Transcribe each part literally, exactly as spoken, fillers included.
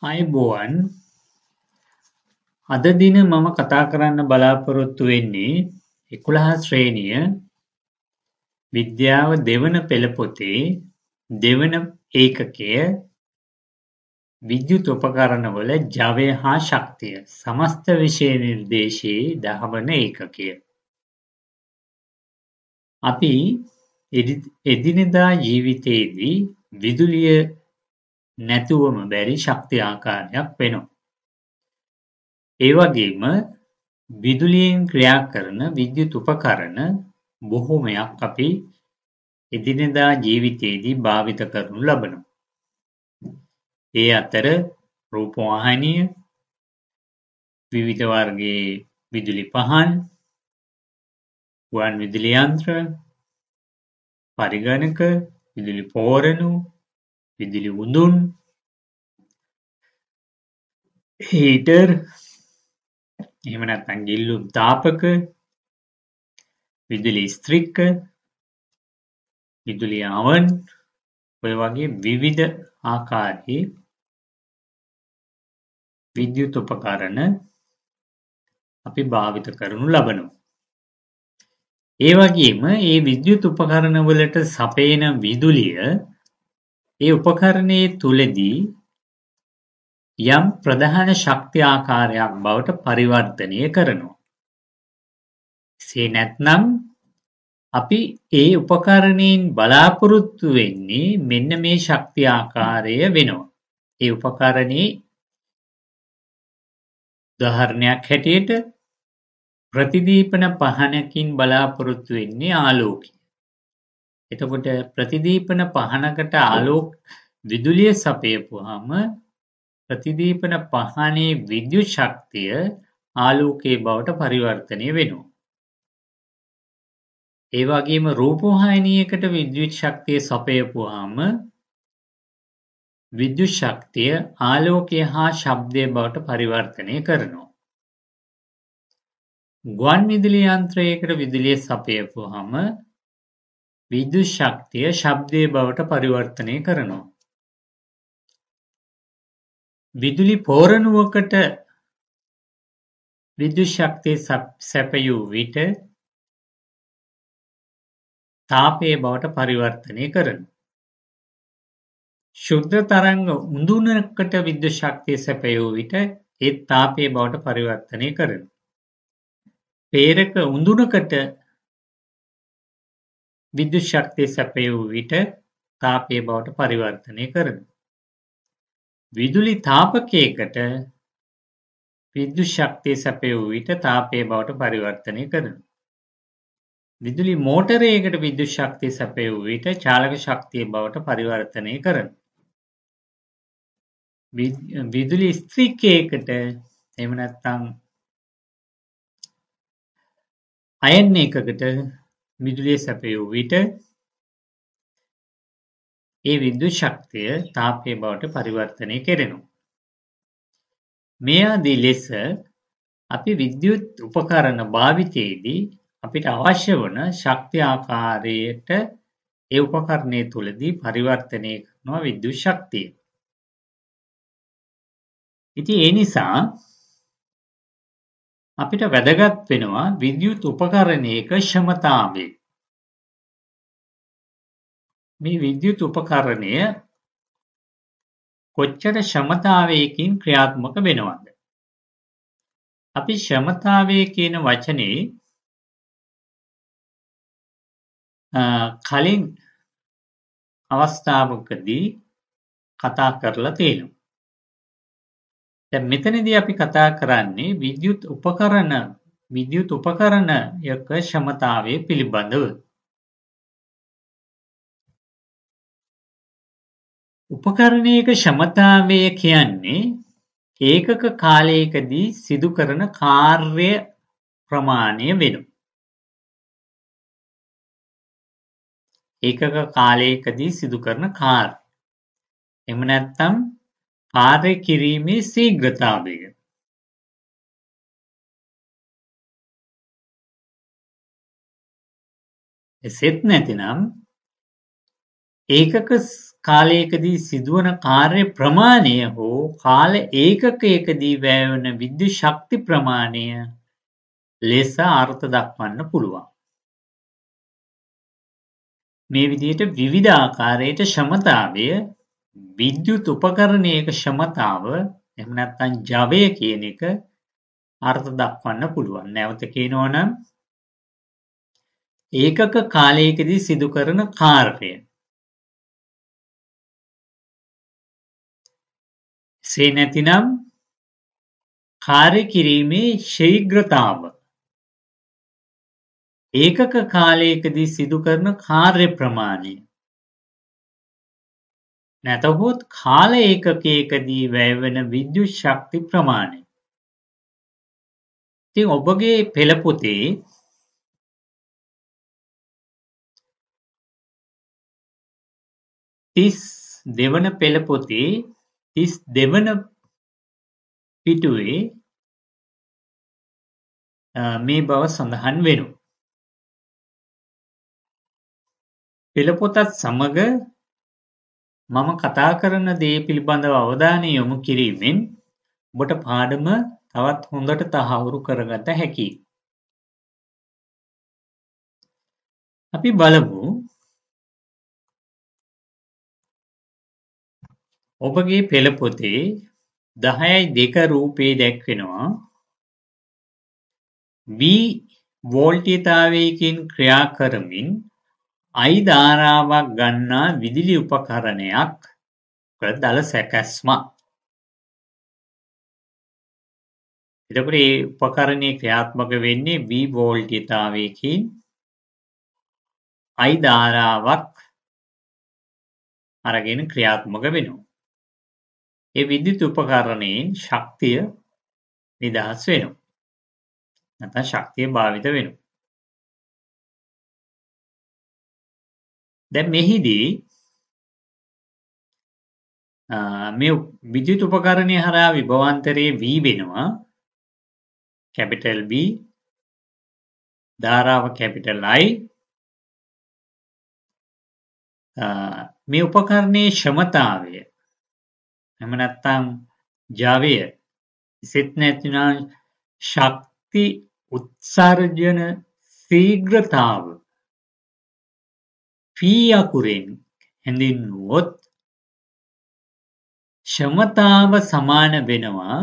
අයිබෝවන් අද දින මම කතා කරන්න බලාපොරොත්තු වෙන්නේ එකොළහ ශ්‍රේණිය විද්‍යාව දෙවන පෙළ පොතේ දෙවන ඒකකය විද්‍යුත් උපකරණවල ජවය හා ශක්තිය සමස්ත විෂය නිර්දේශයේ දහවන ඒකකය. අපි එදිනෙදා ජීවිතයේදී විදුලිය නැතුවම බැරි ශක්ති ආකාරයක් වෙනවා. ඒ වගේම විදුලියෙන් ක්‍රියා කරන විද්‍යුත් උපකරණ බොහෝමයක් අපි එදිනෙදා ජීවිතයේදී භාවිත කරනු ලබනවා. ඒ අතර රූපවාහිනිය, විවිධ වර්ගයේ විදුලි පහන්, ගුවන් විදුලි යන්ත්‍ර, පරිගණක, විදුලි පෝරණු, විදුලි උඳුන්, හීටර්, එහෙම නැත්නම් ගිල්ලුම් තාපක, විදුලි ස්ත්‍රික්ක, විදුලි අවන් ඔය වගේ විවිධ ආකාරයේ විද්‍යුත් උපකරණ අපි භාවිත කරනු ලබනවා. ඒ වගේම ඒ විද්‍යුත් උපකරණ වලට සපයන විදුලිය ඒ උපකරණයේ තුලදී යම් ප්‍රධාන ශක්ති ආකාරයක් බවට පරිවර්තනය කරනවා. එසේ නැත්නම් අපි ඒ උපකරණයෙන් බලාපොරොත්තු වෙන්නේ මෙන්න මේ ශක්ති ආකාරය වෙනවා. ඒ උපකරණේ උදාහරණයක් හැටියට ප්‍රතිදීපන පහනකින් බලාපොරොත්තු වෙන්නේ ආලෝකය. එතකොට ප්‍රතිදීපන පහනකට ආලෝක විදුලිය සපයපුවාම ප්‍රතිදීපන පහනේ විද්‍යුත් ශක්තිය ආලෝකයේ බවට පරිවර්තනය වෙනවා. ඒ වගේම රූපවාහිනියකට විද්‍යුත් ශක්තිය සපයපුවාම විද්‍යුත් ශක්තිය ආලෝකය හා ශබ්දය බවට පරිවර්තනය කරනවා. ගුවන් විදුලි යන්ත්‍රයකට විදුලිය සපයපුවාම විද්‍යුත් ශක්තිය ශබ්දය බවට පරිවර්තනය කරනවා. විදුලි පෝරණුවකට විද්‍යුත් ශක්තිය සැපයූ විට තාපය බවට පරිවර්තනය කරනවා. ශුද්ධ තරංග උඳුනකට විද්‍යුත් ශක්තිය සැපයූ විට ඒ තාපය බවට පරිවර්තනය කරනවා. පේරක උඳුනකට විද්‍යුත් ශක්තිය සැපයූ විට තාපය බවට පරිවර්තනය කරනවා. විදුලි තාපකයකට විද්‍යුත් ශක්තිය සැපයූ විට තාපය බවට පරිවර්තනය කරනවා. විදුලි මෝටරයකට විද්‍යුත් ශක්තිය සැපයූ විට චාලක ශක්තිය බවට පරිවර්තනය කරනවා. විදුලි ස්ත්‍රික්කයකට එහෙම නැත්නම් අයන් එකකට විදුලිය සැපයූ විට ඒ විද්‍යුත් ශක්තිය තාපය බවට පරිවර්තනය කෙරෙනවා. මේ ආදී ලෙස අපි විද්‍යුත් උපකරණ භාවිතයේදී අපිට අවශ්‍ය වන ශක්ති ආකාරයට ඒ උපකරණය තුලදී පරිවර්තනය කරනවා විද්‍යුත් ශක්තිය. ඉතින් ඒ නිසා අපිට වැදගත් වෙනවා විද්‍යුත් උපකරණයක ක්ෂමතාවය. මේ විද්‍යුත් උපකරණය කොච්චර ක්ෂමතාවයකින් ක්‍රියාත්මක වෙනවද? අපි ක්ෂමතාවය කියන වචනේ කලින් අවස්ථාවකදී කතා කරලා තියෙනවා. දැන් මෙතනදී අපි කතා කරන්නේ විද්‍යුත් උපකරණ විද්‍යුත් උපකරණයක ක්ෂමතාවය පිළිබඳව. උපකරණයක ක්ෂමතාවය කියන්නේ ඒකක කාලයකදී සිදු කරන කාර්ය ප්‍රමාණය වෙනවා. ඒකක කාලයකදී සිදු කරන කාර්ය. එහෙම නැත්නම් කාර්ය කිරීමේ ශීඝ්‍රතාවය. එසේත් නැතිනම් ඒකක කාලයකදී සිදුවන කාර්ය ප්‍රමාණය හෝ කාල ඒකකයකදී වැයවන විද්‍යුත් ශක්ති ප්‍රමාණය ලෙස අර්ථ දක්වන්න පුළුවන්. මේ විදිහට විවිධ ආකාරයට ක්ෂමතාවය විද්‍යුත් උපකරණයක ක්ෂමතාව එහෙම නැත්නම් ජවය කියන එක අර්ථ දක්වන්න පුළුවන්. නැවත කියනවා නම් ඒකක කාලයකදී සිදු කරන කාර්යය. එසේ නැතිනම් කාර්ය කිරීමේ ශීඝ්‍රතාව. ඒකක කාලයකදී සිදු කරන කාර්ය ප්‍රමාණය. නැතහොත් කාල ඒකකයකදී වැයවන විද්‍යුත් ශක්ති ප්‍රමාණය. ඉතින් ඔබගේ පෙළ පොතේ තිස් දෙවන පෙළ පොතේ තිස් දෙවන පිටුවේ මේ බව සඳහන් වෙනවා. පෙළ පොතත් සමග මම කතා කරන දේ පිළිබඳව අවධානය යොමු කිරීමෙන් ඔබට පාඩම තවත් හොඳට තහවුරු කරගත හැකියි. අපි බලමු ඔබගේ පෙළ පොතේ දහයයි දෙක රූපයේ දැක්වෙනවා V වෝල්ටීයතාවයකින් ක්‍රියා කරමින් I ධාරාවක් ගන්නා විදුලි උපකරණයක් දල සැකැස්මක්. එතකොට මේ උපකරණය ක්‍රියාත්මක වෙන්නේ V වෝල්ටීයතාවයකින් I ධාරාවක් අරගෙන ක්‍රියාත්මක වෙනවා. ඒ විද්‍යුත් උපකරණයෙන් ශක්තිය නිදහස් වෙනවා. නැත්නම් ශක්තිය භාවිත වෙනවා. දැන් මෙහිදී මේ විද්‍යුත් උපකරණය හරහා විභවාන්තරයේ V වෙනවා කැපිටල් B ධාරාව කැපිටල් I මේ උපකරණයේ ක්ෂමතාවය එහෙම නැත්නම් ජවය ඉසෙත් නැතිනම් ශක්ති උත්සර්ජන ශීඝ්‍රතාව P අකුරෙන් හැඳින්වුවොත් ක්ෂමතාව සමාන වෙනවා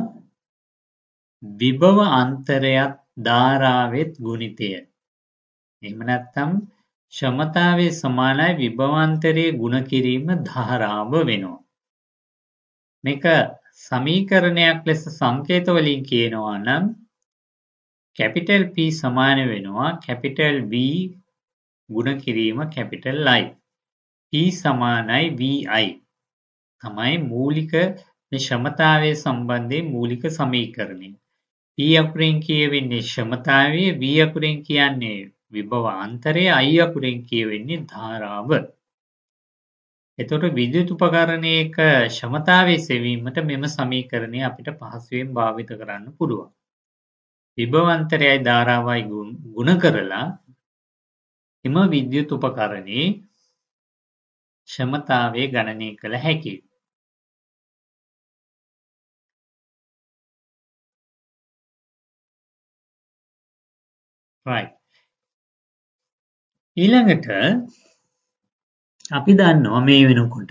විභව අන්තරයත් ධාරාවෙත් ගුණිතය. එහෙම නැත්නම් ක්ෂමතාවේ සමානයි විභවාන්තරයේ ගුණ කිරීම ධාරාව වෙනවා. මේක සමීකරණයක් ලෙස සංකේත වලින් කියනවා නම් කැපිටල් P සමාන වෙනවා කැපිටල් V ගුණ කිරීම කැපිටල් I. P සමානයි V I. තමයි මූලික මේ ක්ෂමතාවයේ සම්බන්ධයෙන් මූලික සමීකරණය. P අකුරෙන් කියවෙන්නේ ක්ෂමතාවය, V අකුරෙන් කියන්නේ විභව අන්තරය, I අකුරෙන් කියවෙන්නේ ධාරාව. එතකොට විද්‍යුත් උපකරණයක ක්ෂමතාවයේ සෙවීමට මෙම සමීකරණය අපිට පහසුවෙන් භාවිත කරන්න පුළුවන්. විභවාන්තරයයි ධාරාවයි ගුණ කරලා එම විද්‍යුත් උපකරණයේ ක්ෂමතාවය ගණනය කළ හැකියි. right. ඊළඟට අපි දන්නවා මේ වෙනකොට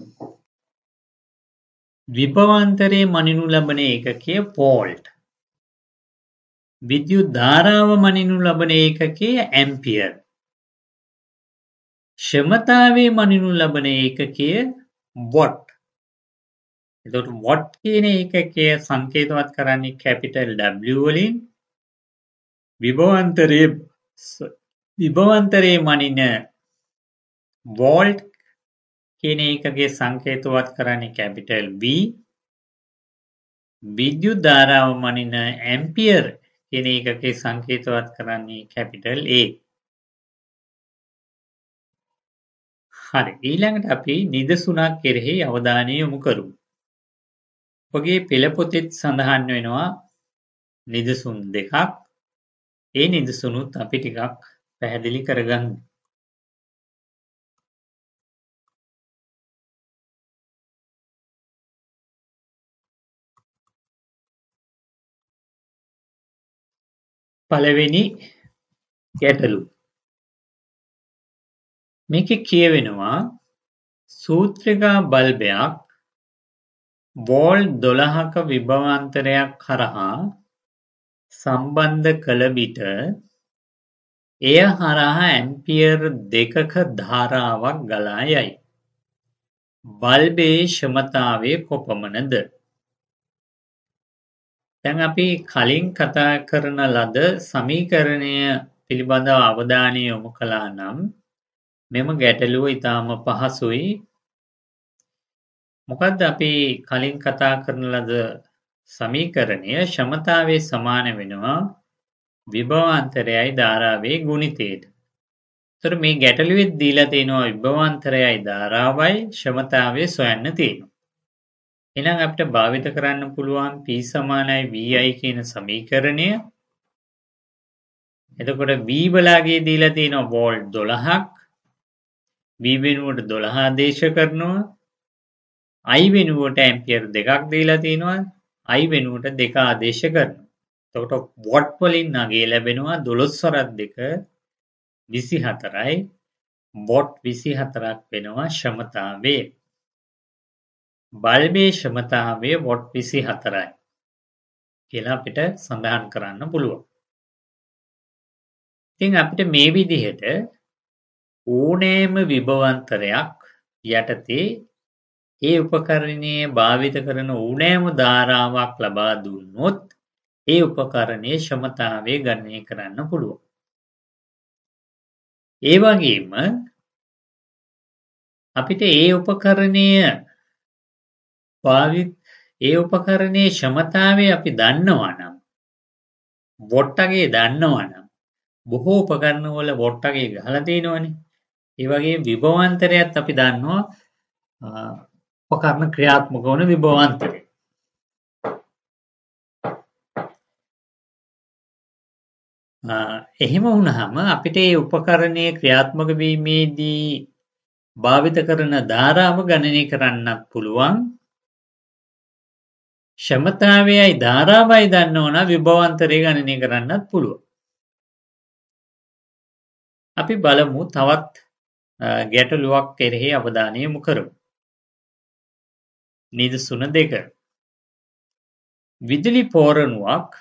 විභවාන්තරයේ මනිනු ලබන ඒකකය වෝල්ට්. විද්‍යුත් ධාරාව මනිනු ලබන ඒකකය ඇම්පියර්. ක්ෂමතාවයේ මනිනු ලබන ඒකකය වොට්. එතකොට වොට් කියන ඒකකය සංකේතවත් කරන්නේ කැපිටල් W වලින් විභවාන්තරයේ විභවාන්තරයේ මනින වෝල්ට් කියන එකගේ සංකේතවත් කරන්නේ කැපිටල් V. විද්‍යුත් ධාරාව මනින ඇම්පියර් කියන එකගේ සංකේතවත් කරන්නේ කැපිටල් A. හරි. ඊළඟට අපි නිදසුනක් කෙරෙහි අවධානය යොමු කරමු. ඔබගේ පෙළ පොතේ සඳහන් වෙනවා නිදසුන් දෙකක්. ඒ නිදසුනුත් අපි ටිකක් පැහැදිලි කරගමු. පළවෙනි ගැටලුව. මේකේ කියවෙනවා සූත්‍රිකා බල්බයක් වෝල්ට් දොළහක විභවාන්තරයක් හරහා සම්බන්ධ කළ විට එය හරහා ඇම්පියර් දෙකක ධාරාවක් ගලා යයි. බල්බයේ ක්ෂමතාවය කොපමණද? දැන් අපි කලින් කතා කරන ලද සමීකරණය පිළිබඳව අවධානය යොමු කළා නම් මෙම ගැටලුව ඉතාම පහසුයි. මොකද්ද අපි කලින් කතා කරන ලද සමීකරණය ක්ෂමතාවයේ සමාන වෙනවා විභවාන්තරයයි ධාරාවේ ගුණිතයට. ඒතර මේ ගැටලුවෙත් දීලා තියෙනවා විභවාන්තරයයි ධාරාවයි ක්ෂමතාවය සොයන්න තියෙනවා. එහෙනම් අපිට භාවිත කරන්න පුළුවන් P සමානයි V I කියන සමීකරණය. එතකොට V බලාගේ දීලා තියෙනවා වෝල්ට් දොළහක්. V වෙනුවට දොළහ ආදේශ කරනවා. I වෙනුවට ඇම්පියර් දෙකක් දීලා තියෙනවා. I වෙනුවට දෙක ආදේශ කරනවා. එතකොට වොට් වලින් අගය ලැබෙනවා දොළොස් වරක් දෙක විසිහතරයි. වොට් විසිහතරක් වෙනවා ක්ෂමතාවය. බල්බේ ක්ෂමතාවය වොට් විසිහතරයි කියලා අපිට සඳහන් කරන්න පුළුවන්. ඉතින් අපිට මේ විදිහට ඕනෑම විභවාන්තරයක් යටතේ ඒ උපකරණයේ භාවිත කරන ඕනෑම ධාරාවක් ලබා දුන්නොත් ඒ උපකරණයේ ක්ෂමතාවය ගණනය කරන්න පුළුවන්. ඒ වගේම අපිට ඒ උපකරණය භාවිත ඒ උපකරණයේ ක්ෂමතාවය අපි දන්නවා නම් වොට් අගය දන්නවා නම් බොහෝ උපකරණ වල වොට් අගය ගහලා තියෙනවනේ. ඒ වගේම විභවාන්තරයත් අපි දන්නවා උපකරණ ක්‍රියාත්මක වන විභවාන්තරය. එහෙම වුණාම අපිට මේ උපකරණයේ ක්‍රියාත්මක වීමේදී භාවිත කරන ධාරාව ගණනය කරන්නත් පුළුවන්. ක්ෂමතාවයයි ධාරාවයි දන්නවනම් විභවාන්තරය ගණනය කරන්නත් පුළුවන්. අපි බලමු තවත් ගැටලුවක් කෙරෙහි අවධානය යොමු කරමු. නිදසුන දෙක. විදුලි පෝරණුවක්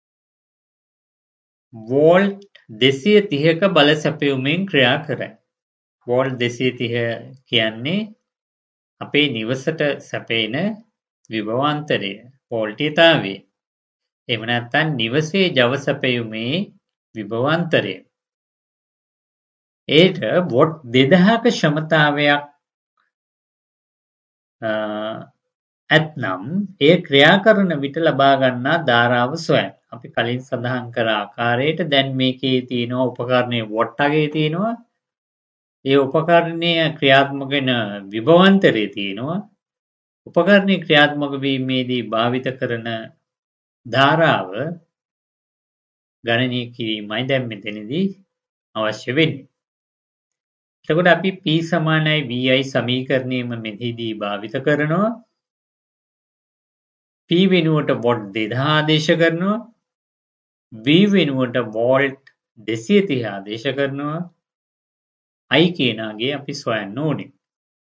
වෝල්ට් දෙසිය තිහක බල සැපයුමෙන් ක්‍රියා කරයි. වෝල්ට් දෙසිය තිහ කියන්නේ අපේ නිවසට සැපෙන විභවාන්තරය, වෝල්ටීයතාවය. එහෙම නැත්නම් නිවසේ ජව සැපයුමේ විභවාන්තරය. ඒට වොට් දෙදහක ක්ෂමතාවයක් ඇත්නම් එය ක්‍රියා කරන විට ලබා ගන්නා ධාරාව සොයන්න. අපි කලින් සඳහන් කර ආකාරයට දැන් මේකේ තියෙනවා උපකරණයේ වොට් අගය තියෙනවා. ඒ උපකරණය ක්‍රියාත්මක වෙන විභවාන්තරය තියෙනවා. උපකරණයේ ක්‍රියාත්මක වීමේදී භාවිත කරන ධාරාව ගණනය කිරීමයි දැන් මෙතනදී අවශ්‍ය වෙන්නේ. එතකොට අපි P සමානයි V I සමීකරණයම මෙහිදී භාවිත කරනවා. P වෙනුවට වොට් දෙදහ ආදේශ කරනවා. V වෙනුවට වෝල්ට් දෙසිය තිහ ආදේශ කරනවා. I කියනාගේ අපි සොයන්න ඕනේ.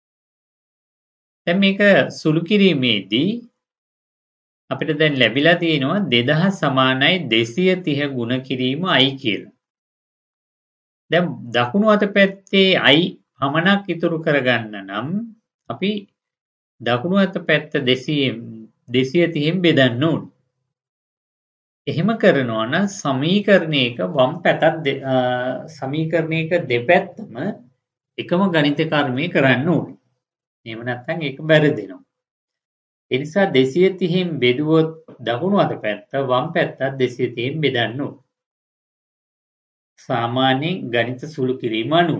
දැන් මේක සුළු කිරීමේදී අපිට දැන් ලැබිලා තියෙනවා දෙදහ සමානයි දෙසිය තිහ ගුණ කිරීම I කියලා. දැන් දකුණු අත පැත්තේ I පමණක් ඉතුරු කරගන්න නම් අපි දකුණු අත පැත්ත දෙසිය තිහෙන් බෙදන්න ඕනේ. එහෙම කරනවා නම් සමීකරණයක වම් පැත්තත් සමීකරණයක දෙපැත්තම එකම ගණිත කර්මය කරන්න ඕනේ. එහෙම නැත්නම් ඒක බැරිදෙනවා. ඒ නිසා දෙසිය තිහෙන් බෙදුවොත් දකුණු අත පැත්ත වම් පැත්තත් දෙසිය තිහෙන් බෙදන්න ඕනේ. සාමාන්‍යයෙන් ගණිත සුළු කිරීම අනුව.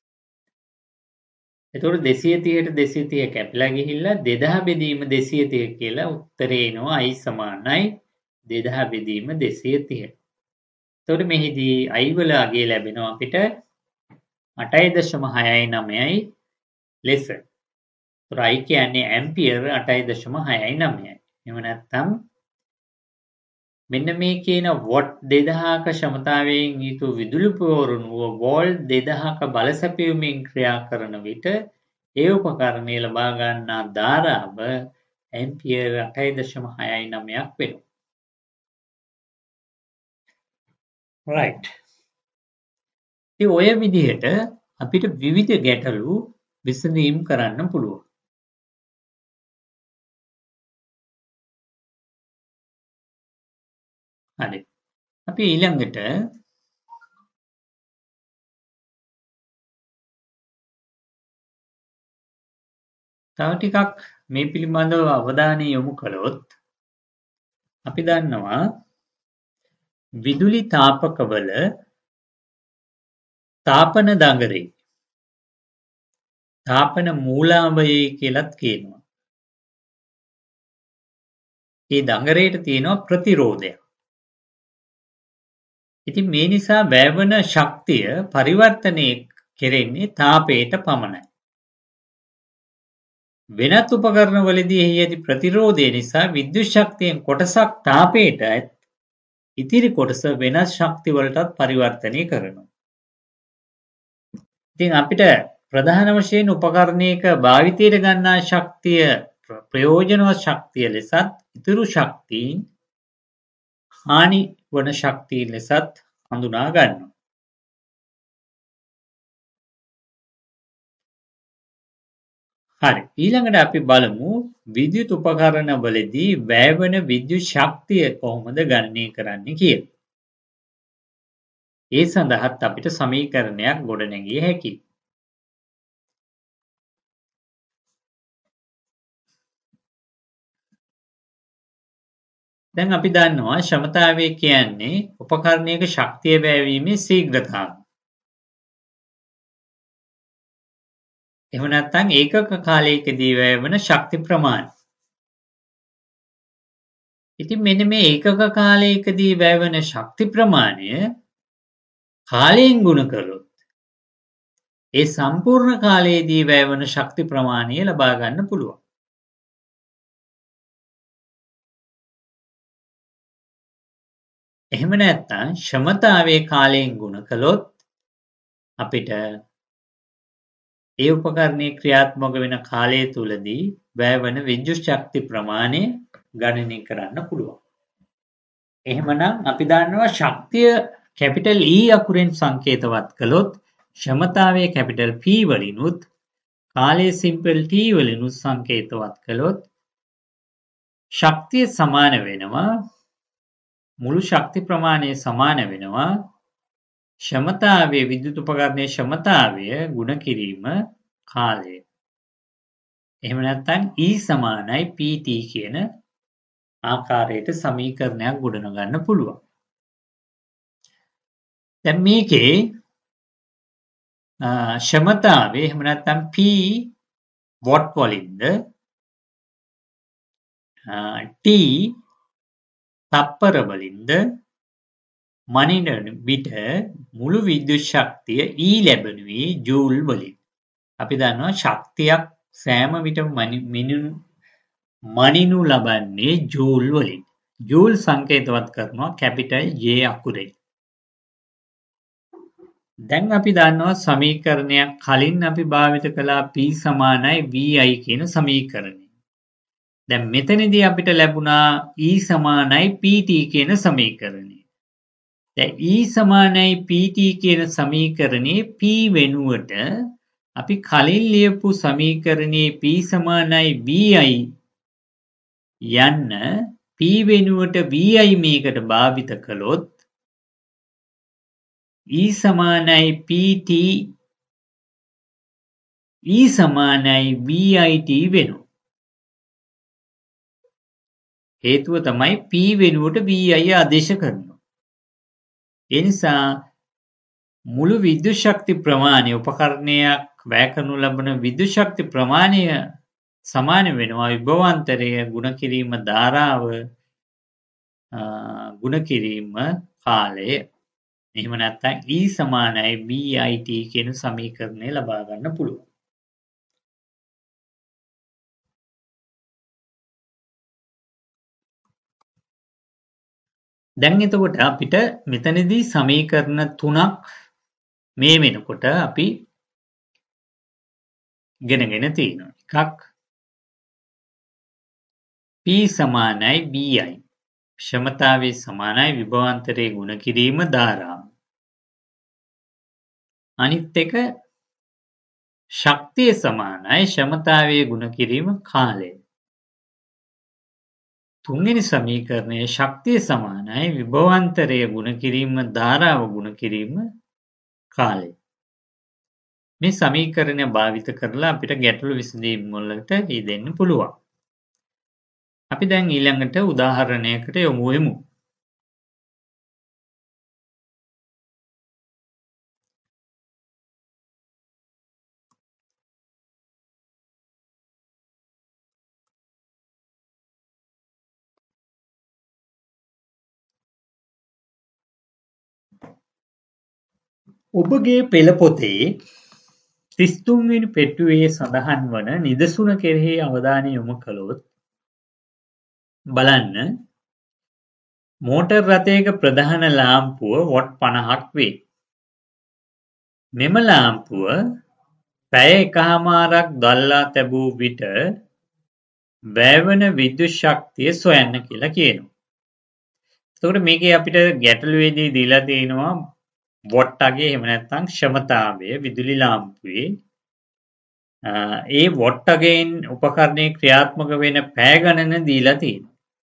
එතකොට දෙසිය තිහට දෙසිය තිහ කැපිලා ගිහිල්ලා දෙදහ බෙදීම දෙසිය තිහ කියලා උත්තරේ එනවා I සමානයි දෙදහ බෙදීම දෙසිය තිහ. එතකොට මෙහිදී I වල අගය ලැබෙනවා අපිට අටයි දශම හයයි නවයයි ලෙස. එතකොට I කියන්නේ ඇම්පියර් අටයි දශම හයයි නවයයි. එහෙම නැත්නම් මෙන්න මේ කියන වොට් දෙදහක ක්ෂමතාවයෙන් යුතු විදුලි පෝරණුව වෝල්ට් දෙදහක බල සැපයුමින් ක්‍රියා කරන විට ඒ උපකරණය ලබා ගන්නා ධාරාව ඇම්පියර් අටයි දශම හයයි නවයක් වෙනවා. right. ඉතින් ඔය විදිහට අපිට විවිධ ගැටලු විසඳීම් කරන්න පුළුවන්. හරි. අපි ඊළඟට තව ටිකක් මේ පිළිබඳව අවධානය යොමු කළොත් අපි දන්නවා විදුලි තාපකවල තාපන දඟරේ තාපන මූලාවයයි කියලත් කියනවා. ඒ දඟරේට තියෙනවා ප්‍රතිරෝධයක්. ඉතින් මේ නිසා වැයවන ශක්තිය පරිවර්තනය කෙරෙන්නේ තාපයට පමණයි. වෙනත් උපකරණවලදී එහි ඇති ප්‍රතිරෝධය නිසා විද්‍යුත් ශක්තියෙන් කොටසක් තාපයට ඉතිරි කොටස වෙනස් ශක්ති වලටත් පරිවර්තනය කරනවා. ඉතින් අපිට ප්‍රධාන වශයෙන් උපකරණයක භාවිතයට ගන්නා ශක්තිය ප්‍රයෝජනවත් ශක්තිය ලෙසත් ඉතුරු ශක්තීන් හානි වන ශක්තීන් ලෙසත් හඳුනා ගන්නවා. හරි. ඊළඟට අපි බලමු විද්‍යුත් උපකරණ වලදී වැය වන විද්‍යුත් ශක්තිය කොහොමද ගණනය කරන්නේ කියලා. ඒ සඳහාත් අපිට සමීකරණයක් ගොඩනැගිය හැකියි. දැන් අපි දන්නවා ක්ෂමතාවය කියන්නේ උපකරණයක ශක්තිය වැයවීමේ ශීඝ්‍රතාවය. එහෙම නැත්නම් ඒකක කාලයකදී වැය වන ශක්ති ප්‍රමාණය. ඉතින් මෙන්න මේ ඒකක කාලයකදී වැය වන ශක්ති ප්‍රමාණය කාලයෙන් ගුණ කළොත් ඒ සම්පූර්ණ කාලයේදී වැය වන ශක්ති ප්‍රමාණය ලබා ගන්න පුළුවන්. එහෙම නැත්නම් ක්ෂමතාවයේ කාලයෙන් ගුණ කළොත් අපිට ඒ උපකරණයේ ක්‍රියාත්මක වෙන කාලය තුලදී වැය වන විද්‍යුත් ශක්ති ප්‍රමාණය ගණනය කරන්න පුළුවන්. එහෙමනම් අපි දන්නවා ශක්තිය කැපිටල් E අකුරෙන් සංකේතවත් කළොත් ක්ෂමතාවය කැපිටල් P වලිනුත් කාලය සිම්පල් T වලිනුත් සංකේතවත් කළොත් ශක්තිය සමාන වෙනවා මුළු ශක්ති ප්‍රමාණය සමාන වෙනවා ක්ෂමතාවයේ විද්‍යුත් උපකරණයේ ක්ෂමතාවය ගුණ කිරීම කාලය. එහෙම නැත්නම් E සමානයි Pt කියන ආකාරයට සමීකරණයක් ගොඩනගන්න පුළුවන්. දැන් මේකේ ක්ෂමතාවය එහෙම නැත්නම් P වොට් වලින්ද T තප්පර වලින්ද මනින විට මුළු විද්‍යුත් ශක්තිය E ලැබෙනුයේ ජූල් වලින්. අපි දන්නවා ශක්තියක් සෑම විටම මනිනු ලබන්නේ ජූල් වලින්. ජූල් සංකේතවත් කරනවා කැපිටල් J අකුරෙන්. දැන් අපි දන්නවා සමීකරණයක් කලින් අපි භාවිත කළා P සමානයි V I කියන සමීකරණය. දැන් මෙතනදී අපිට ලැබුණා E සමානයි Pt කියන සමීකරණය. දැන් E සමානයි Pt කියන සමීකරණේ P වෙනුවට අපි කලින් ලියපු සමීකරණේ P සමානයි V I යන්න P වෙනුවට V I මේකට භාවිත කළොත් E සමානයි Pt E සමානයි Vit වෙනවා. හේතුව තමයි P වෙනුවට V I ආදේශ කරනවා. ඒ නිසා මුළු විද්‍යුත් ශක්ති ප්‍රමාණය උපකරණයක් වැය කරනු ලබන විද්‍යුත් ශක්ති ප්‍රමාණය සමාන වෙනවා විභවාන්තරය ගුණ කිරීම ධාරාව ගුණ කිරීම කාලය. එහෙම නැත්නම් E සමානයි Vit කියන සමීකරණය ලබා ගන්න පුළුවන්. දැන් එතකොට අපිට මෙතනදී සමීකරණ තුනක් මේ වෙනකොට අපි ගෙනගෙන තියෙනවා. එකක් P සමානයි Bi. ක්ෂමතාවයේ සමානයි විභවාන්තරයේ ගුණ කිරීම ධාරාව. අනිත් එක ශක්තිය සමානයි ක්ෂමතාවයේ ගුණ කිරීම කාලය. තුන්වෙනි සමීකරණයේ ශක්තිය සමානයි විභවාන්තරයේ ගුණ කිරීම ධාරාව ගුණ කිරීම කාලය. මේ සමීකරණය භාවිත කරලා අපිට ගැටලු විසඳීම් වලට යෙදෙන්න පුළුවන්. අපි දැන් ඊළඟට උදාහරණයකට යොමු වෙමු. ඔබගේ පෙළ පොතේ තිස් තුන් වෙනි පෙට්ටුවේ සඳහන් වන නිදසුන කෙරෙහි අවධානය යොමු කළොත් බලන්න මෝටර් රථයක ප්‍රධාන ලාම්පුව වොට් පනහක් වේ. මෙම ලාම්පුව පැය එකහමාරක් දල්වා තැබූ විට වැයවන විද්‍යුත් ශක්තිය සොයන්න කියලා කියනවා. එතකොට මේකේ අපිට ගැටලුවේදී දීලා තියෙනවා වොට් අගේ එහෙම නැත්නම් ක්ෂමතාවය විදුලි ලාම්පුවේ ඒ වොට් අගෙන් උපකරණයේ ක්‍රියාත්මක වෙන පැය ගණන දීලා තියෙනවා.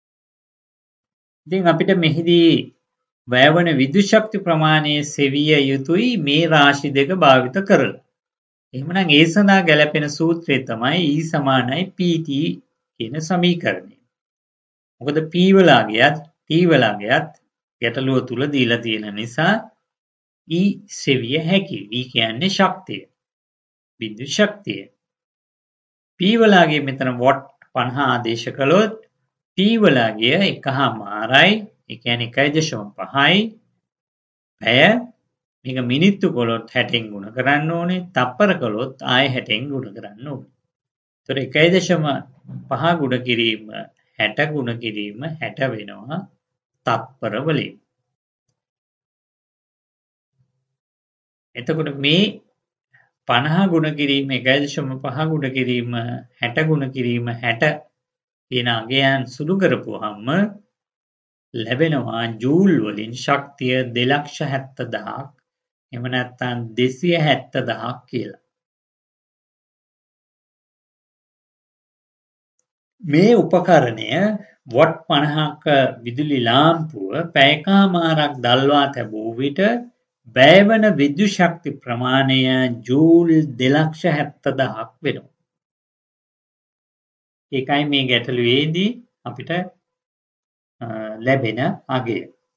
ඉතින් අපිට මෙහිදී වැයවන විද්‍යුත් ශක්ති ප්‍රමාණය සෙවිය යුතුයි මේ රාශි දෙක භාවිත කරලා. එහෙමනම් ඒ සඳහා ගැලපෙන සූත්‍රය තමයි E සමානයි Pt කියන සමීකරණය. මොකද P වලගේත් T වලගේත් ගැටලුව තුල දීලා තියෙන නිසා E සෙවිය හැකියි. E කියන්නේ ශක්තිය. විද්‍යුත් ශක්තිය. P වලගේ මෙතන වොට් පනහ ආදේශ කළොත් T වලගේ එකහමාරයි ඒ කියන්නේ එකයි දශම පහයි පැය මේක මිනිත්තු කළොත් හැටෙන් ගුණ කරන්න ඕනේ තප්පර කළොත් ආයෙ හැටෙන් ගුණ කරන්න ඕනේ. ඒතර එකයි දශම පහ ගුණ කිරීම හැට ගුණ කිරීම හැට වෙනවා තප්පර වලින්. එතකොට මේ පනහ ගුණ කිරීම එකයි දශම පහ ගුණ කිරීම හැට ගුණ කිරීම හැට කියන අගයන් සුළු කරපුවාම ලැබෙනවා ජූල් වලින් ශක්තිය දෙලක්ෂ හැත්තෑ දහසක් එහෙම නැත්නම් දෙසිය හැත්තෑ දහසක් කියලා. මේ උපකරණය වොට් පනහක විදුලි ලාම්පුව පැය එකහමාරක් දල්වා තැබූ විට වැයවන විද්‍යුත් ශක්ති ප්‍රමාණය ජූල් දෙලක්ෂ හැත්තෑ දහසක් වෙනවා. ඒකයි මේ ගැටලුවේදී අපිට ලැබෙන අගය.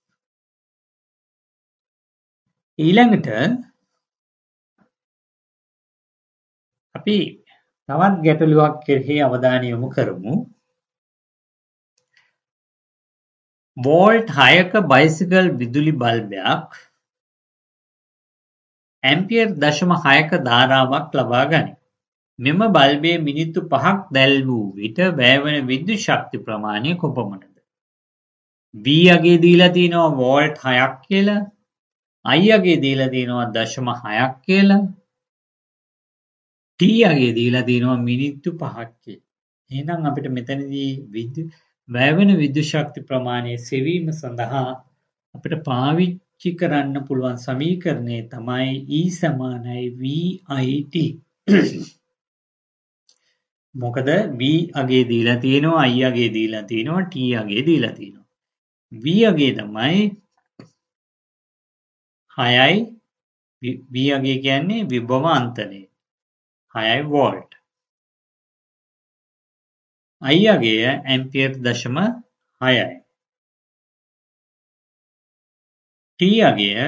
ඊළඟට අපි තවත් ගැටලුවක් කෙරෙහි අවධානය යොමු කරමු. වෝල්ට් හයක බයිසිකල් විදුලි බල්බයක් ඇම්පියර් දශම හයක ධාරාවක් ලබා ගනී. මෙම බල්බයේ මිනිත්තු පහක් දැල්වූ විට වැයවන විද්‍යුත් ශක්ති ප්‍රමාණය කොපමණද? V අගේ දීලා තියෙනවා වෝල්ට් හයක් කියලා. I අගේ දීලා තියෙනවා දශම හයක් කියලා. T අගේ දීලා තියෙනවා මිනිත්තු පහක් කියලා. එහෙනම් අපිට මෙතනදී විද්‍යුත් වැයවන විද්‍යුත් ශක්ති ප්‍රමාණය සෙවීම සඳහා අපිට පාවිච්චි කරන්න පුළුවන් සමීකරණය තමයි E සමානයි V I T. මොකද V අගේ දීලා තියෙනවා I අගේ දීලා තියෙනවා T අගේ දීලා තියෙනවා. V අගේ තමයි හයයි V අගේ කියන්නේ විභව අන්තරය. හයයි වෝල්ට්. I අගේ ඇම්පියර් දශම හයයි. T අගේ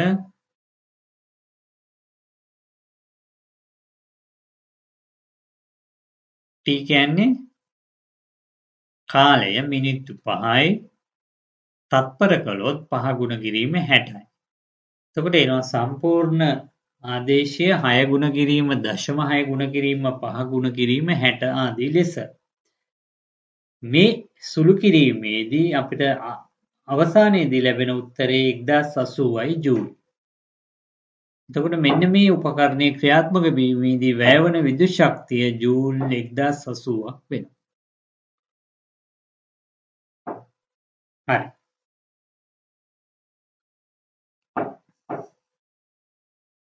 T කියන්නේ කාලය මිනිත්තු පහයි තත්පර කළොත් පහ ගුණ කිරීම හැටයි. එතකොට එනවා සම්පූර්ණ ආදේශය හය ගුණ කිරීම දශම හය ගුණ කිරීම පහ ගුණ කිරීම හැට ආදී ලෙස. මේ සුළු කිරීමේදී අපිට අවසානයේදී ලැබෙන උත්තරේ එක්දාස් අසූවයි ජූල්. එතකොට මෙන්න මේ උපකරණයේ ක්‍රියාත්මක වීමේදී වැයවන විද්‍යුත් ශක්තිය ජූල් එක්දාස් අසූවක් වෙනවා. හරි.